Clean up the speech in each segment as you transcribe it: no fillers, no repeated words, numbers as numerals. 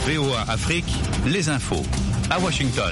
VOA Afrique, les infos. À Washington.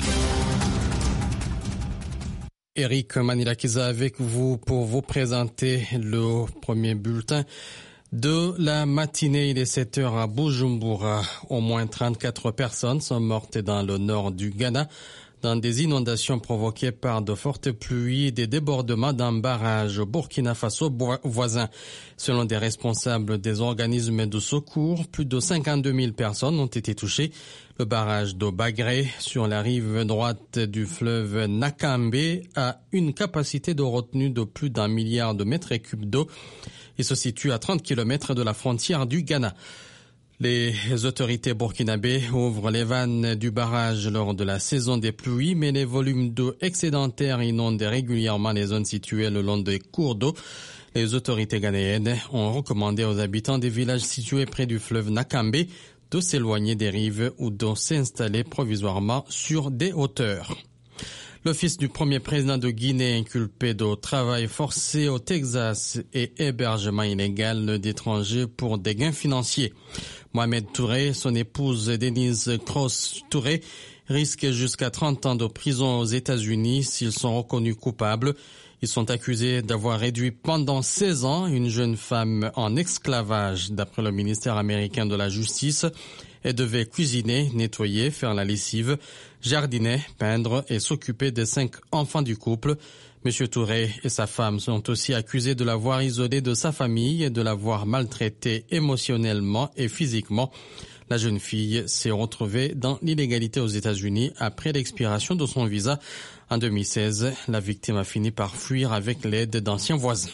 Eric Manilakiza avec vous pour vous présenter le premier bulletin de la matinée. Il est 7h à Bujumbura. Au moins 34 personnes sont mortes dans le nord du Ghana dans des inondations provoquées par de fortes pluies et des débordements d'un barrage au Burkina Faso voisin. Selon des responsables des organismes de secours, plus de 52 000 personnes ont été touchées. Le barrage de Bagré, sur la rive droite du fleuve Nakambe, a une capacité de retenue de plus d'1 milliard de mètres cubes d'eau. Il se situe à 30 km de la frontière du Ghana. Les autorités burkinabées ouvrent les vannes du barrage lors de la saison des pluies, mais les volumes d'eau excédentaires inondent régulièrement les zones situées le long des cours d'eau. Les autorités ghanéennes ont recommandé aux habitants des villages situés près du fleuve Nakambe de s'éloigner des rives ou de s'installer provisoirement sur des hauteurs. Le fils du premier président de Guinée inculpé de travail forcé au Texas et hébergement illégal d'étrangers pour des gains financiers. Mohamed Touré, son épouse Denise Cross Touré, risquent jusqu'à 30 ans de prison aux États-Unis s'ils sont reconnus coupables. Ils sont accusés d'avoir réduit pendant 16 ans une jeune femme en esclavage, d'après le ministère américain de la Justice. Elle devait cuisiner, nettoyer, faire la lessive, jardiner, peindre et s'occuper des 5 enfants du couple. Monsieur Touré et sa femme sont aussi accusés de l'avoir isolé de sa famille et de l'avoir maltraité émotionnellement et physiquement. La jeune fille s'est retrouvée dans l'illégalité aux États-Unis après l'expiration de son visa. En 2016, la victime a fini par fuir avec l'aide d'anciens voisins.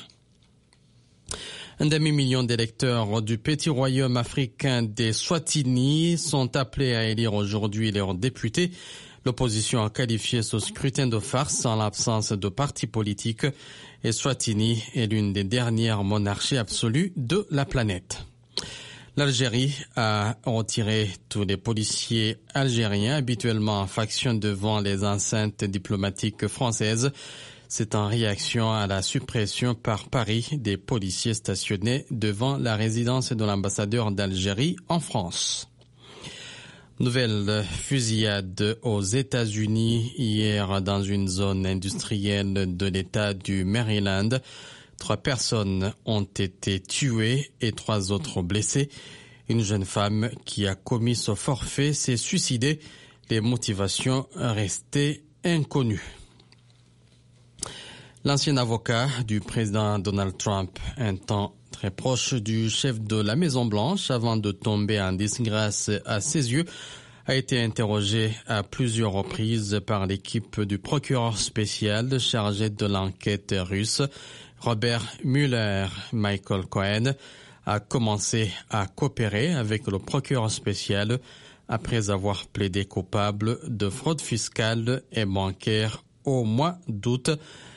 Un demi-million d'électeurs du petit royaume africain des Swatini sont appelés à élire aujourd'hui leurs députés. L'opposition a qualifié ce scrutin de farce en l'absence de partis politiques et Swatini est l'une des dernières monarchies absolues de la planète. L'Algérie a retiré tous les policiers algériens habituellement en faction devant les enceintes diplomatiques françaises. C'est en réaction à la suppression par Paris des policiers stationnés devant la résidence de l'ambassadeur d'Algérie en France. Nouvelle fusillade aux États-Unis hier dans une zone industrielle de l'État du Maryland. 3 personnes ont été tuées et 3 autres blessées. Une jeune femme qui a commis ce forfait s'est suicidée. Les motivations restaient inconnues. L'ancien avocat du président Donald Trump, un temps très proche du chef de la Maison-Blanche avant de tomber en disgrâce à ses yeux, a été interrogé à plusieurs reprises par l'équipe du procureur spécial chargé de l'enquête russe. Robert Mueller, Michael Cohen, a commencé à coopérer avec le procureur spécial après avoir plaidé coupable de fraude fiscale et bancaire au mois d'août.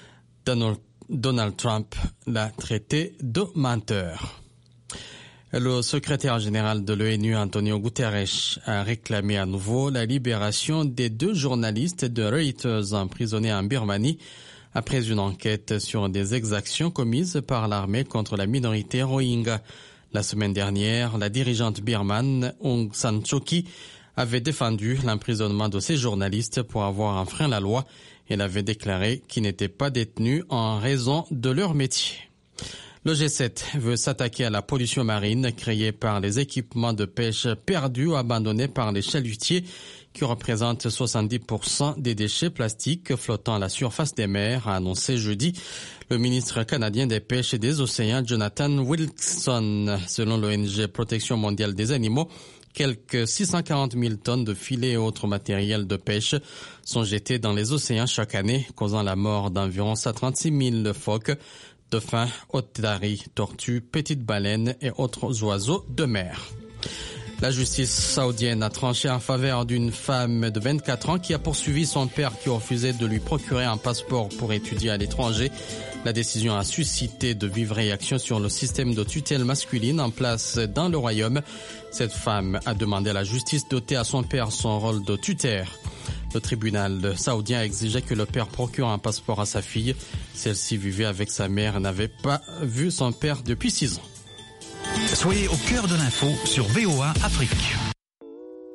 Donald Trump l'a traité de menteur. Le secrétaire général de l'ONU, Antonio Guterres, a réclamé à nouveau la libération des 2 journalistes de Reuters emprisonnés en Birmanie après une enquête sur des exactions commises par l'armée contre la minorité Rohingya. La semaine dernière, la dirigeante birmane Aung San Suu Kyi avait défendu l'emprisonnement de ces journalistes pour avoir enfreint la loi. Elle avait déclaré qu'ils n'étaient pas détenus en raison de leur métier. Le G7 veut s'attaquer à la pollution marine créée par les équipements de pêche perdus ou abandonnés par les chalutiers qui représentent 70% des déchets plastiques flottant à la surface des mers, a annoncé jeudi le ministre canadien des pêches et des océans, Jonathan Wilkinson. Selon l'ONG Protection mondiale des animaux, quelques 640 000 tonnes de filets et autres matériels de pêche sont jetés dans les océans chaque année, causant la mort d'environ 136 000 phoques, dauphins, otaries, tortues, petites baleines et autres oiseaux de mer. La justice saoudienne a tranché en faveur d'une femme de 24 ans qui a poursuivi son père qui refusait de lui procurer un passeport pour étudier à l'étranger. La décision a suscité de vives réactions sur le système de tutelle masculine en place dans le royaume. Cette femme a demandé à la justice d'ôter à son père son rôle de tuteur. Le tribunal saoudien a exigé que le père procure un passeport à sa fille. Celle-ci vivait avec sa mère et n'avait pas vu son père depuis 6 ans. Soyez au cœur de l'info sur VOA Afrique.